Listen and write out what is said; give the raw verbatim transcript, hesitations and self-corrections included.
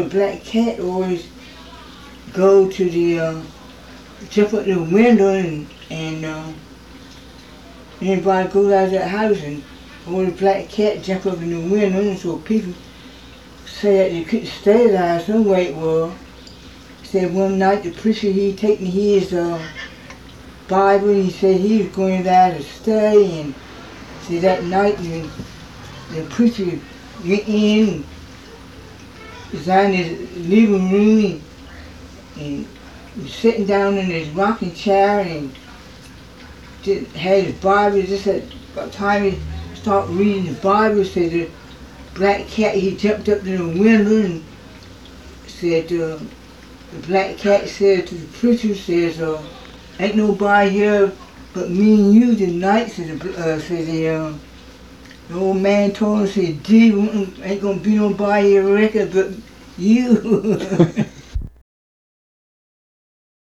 the black cat always go to the, uh, jump up the window and, and uh, anybody goes out of that house and or the black cat jump up in the window, and so people say that they couldn't stay there. Some way it was. Said one night the preacher, he taking his uh, Bible, and he said he was going there to stay, and see that night the, the preacher went in, was in his living room, and, and was sitting down in his rocking chair, and just had his Bible. Just at the time he started reading the Bible, said the black cat, he jumped up to the window and said, uh, the black cat said to the preacher, says, uh, ain't nobody here but me and you tonight, said the, uh, said the, uh, the old man told him, said, gee, ain't gonna be nobody here record but you.